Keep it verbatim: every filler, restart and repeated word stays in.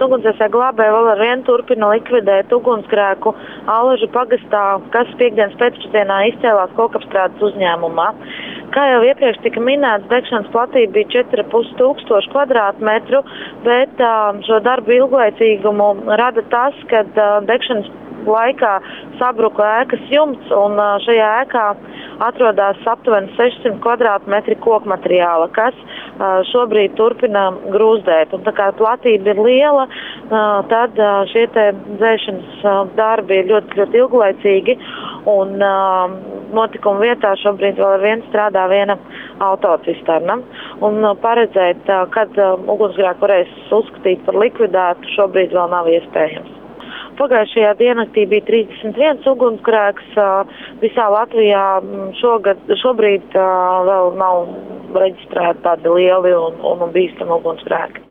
ugunsdzēsēji glābēji vēl ar vienu turpina likvidēt ugunsgrēku Allažu pagastā, kas piekdienas pēcpusdienā izcēlās kokapstrādes uzņēmumā. Kā jau iepriekš tika minēts, degšanas platība bija četri ar pus tūkstoši kvadrātmetru, bet šo darbu ilglaicīgumu rada tas, ka degšanas laikā sabruka ēkas jumts un šajā ēkā atrodas aptuveni sešsimt kvadrātmetri kokmateriāla, kas šobrīd turpina grūzdēt. Un tā kā platība ir liela, tad šie te dzēšanas darbi ir ļoti, ļoti ilglaicīgi un notikuma vietā šobrīd vēl ar vienu strādā viena autocisterna. Un paredzēt, kad ugunsgrēku varēs uzskatīt par likvidētu, šobrīd vēl nav iespējams. Pagājušajā diennaktī bija trīsdesmit viens ugunsgrēks. Visā Latvijā šogad, šobrīd vēl nav reģistrēti tādi lieli un, un bīstami ugunsgrēki.